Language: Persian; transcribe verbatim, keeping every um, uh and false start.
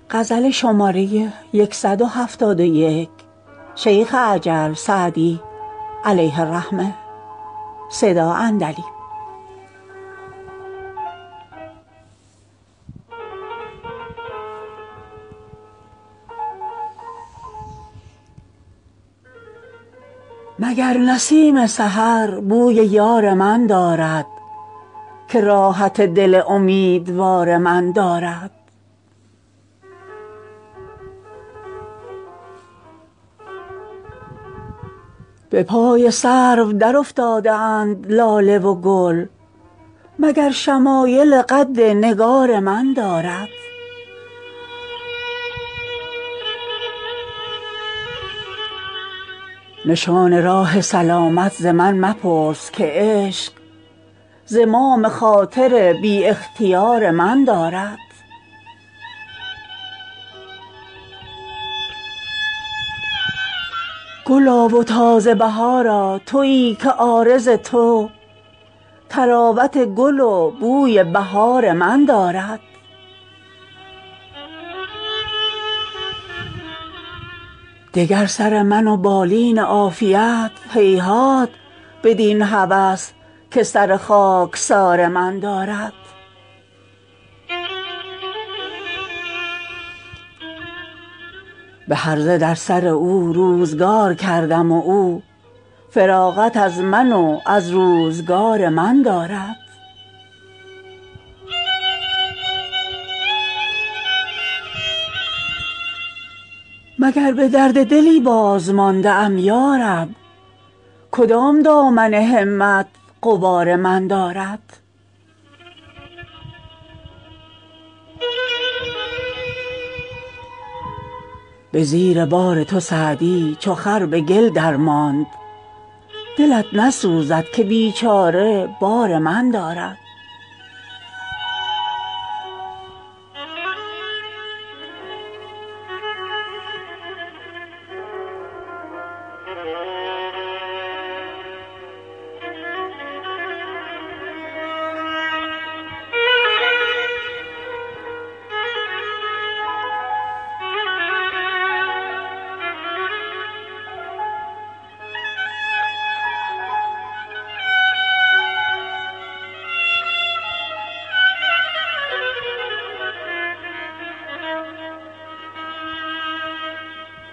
غزل شماره صد و هفتاد و یک. شیخ عجل سعدی علیه الرحمه. صدا اندلی. مگر نسیم سحر بوی یار من دارد که راحت دل امیدوار من دارد. به پای سرو درافتاده اند لاله و گل مگر شمایل قد نگار من دارد. نشان راه سلامت ز من مپرس که عشق زمام خاطر بی اختیار من دارد. گلا و تازه بهارا تویی که عارض تو طراوت گل و بوی بهار من دارد. دگر سر من و بالین عافیت هیهات بدین هوس که سر خاکسار من دارد. به هرزه در سر او روزگار کردم و او فراغت از من و از روزگار من دارد. مگر به درد دلی بازمانده ام یارب کدام دامن همت غبار من دارد. به زیر بار تو سعدی چو خر به گل درماند دلت نسوزد که بیچاره بار من دارد.